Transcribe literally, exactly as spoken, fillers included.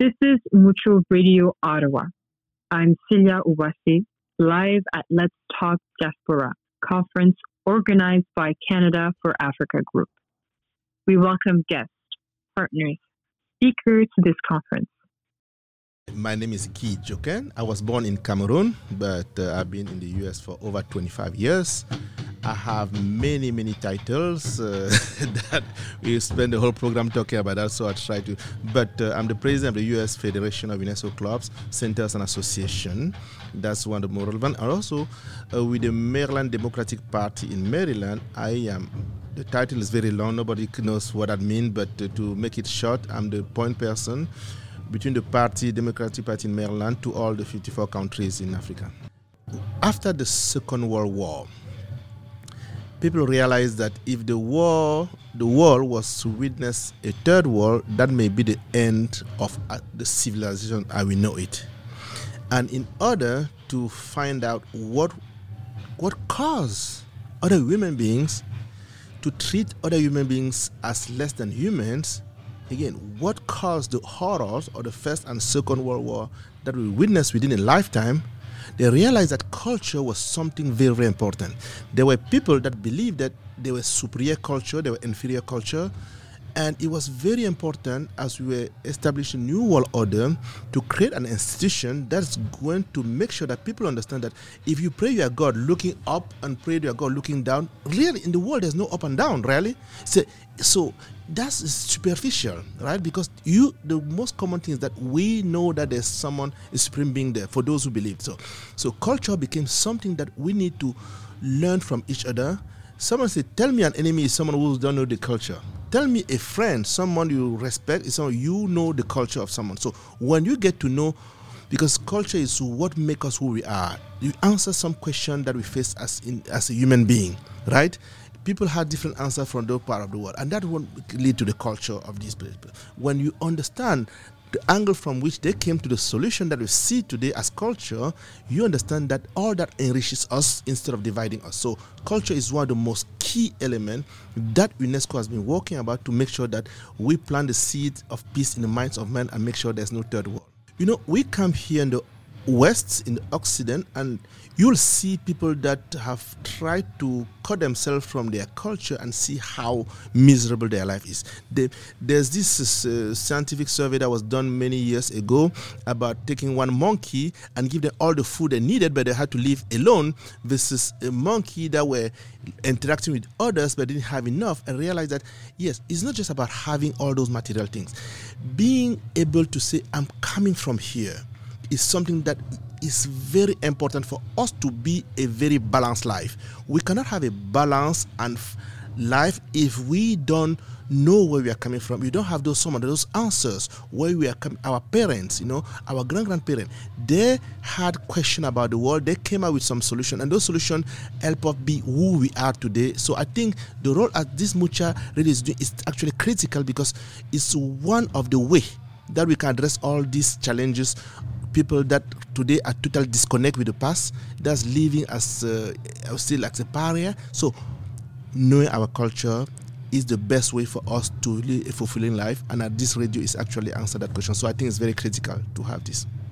This is Mutual Radio Ottawa. I'm Celia Uwasi, live at Let's Talk Diaspora conference organized by Canada for Africa Group. We welcome guests, partners, speakers to this conference. My name is Guy Joken. I was born in Cameroon, but uh, I've been in the U S for over twenty-five years. I have many, many titles uh, that we spend the whole program talking about that, so I try to. But uh, I'm the president of the U S Federation of UNESCO Clubs, Centers and Associations. That's one of the more relevant. And also, uh, with the Maryland Democratic Party in Maryland, I am, the title is very long, nobody knows what that means, but uh, to make it short, I'm the point person between the party, Democratic Party in Maryland, to all the fifty-four countries in Africa. After the Second World War, people realized that if the war, the world was to witness a third war, that may be the end of uh, the civilization as we know it. And in order to find out what what caused other human beings to treat other human beings as less than humans, again, what caused the horrors of the First and Second World War that we witnessed within a lifetime, they realized that culture was something very, very important. There were people that believed that there was superior culture, there were inferior culture, and it was very important as we were establishing a new world order to create an institution that's going to make sure that people understand that if you pray your God looking up and pray your God looking down, really in the world there's no up and down, really. So, so that's superficial, right? Because you, the most common thing is that we know that there's someone, a supreme being there for those who believe. So, so culture became something that we need to learn from each other. Someone said, tell me an enemy is someone who don't know the culture. Tell me a friend, someone you respect, is someone you know the culture of someone. So when you get to know, because culture is what makes us who we are, you answer some question that we face as in, as a human being, right? People have different answers from those part of the world, and that will lead to the culture of these people. When you understand the angle from which they came to the solution that we see today as culture, you understand that all that enriches us instead of dividing us. So culture is one of the most key elements that UNESCO has been working about to make sure that we plant the seed of peace in the minds of men and make sure there's no third world. You know, we come here in the West, in the Occident, and you'll see people that have tried to cut themselves from their culture and see how miserable their life is. They, there's this uh, scientific survey that was done many years ago about taking one monkey and give them all the food they needed, but they had to live alone, versus a monkey that were interacting with others but didn't have enough, and realize that, yes, it's not just about having all those material things. Being able to say, I'm coming from here, is something that is very important for us to be a very balanced life. We cannot have a balanced and f- life if we don't know where we are coming from. We don't have those some of those answers where we are coming. Our parents, you know, our grand grandparents, they had question about the world. They came out with some solution, and those solutions help us be who we are today. So I think the role that this Mucha really is doing is actually critical, because it's one of the way that we can address all these challenges. People that today are totally disconnect with the past, that's living as uh, still as a pariah. So knowing our culture is the best way for us to live a fulfilling life, and at this radio is actually answer that question. So I think it's very critical to have this.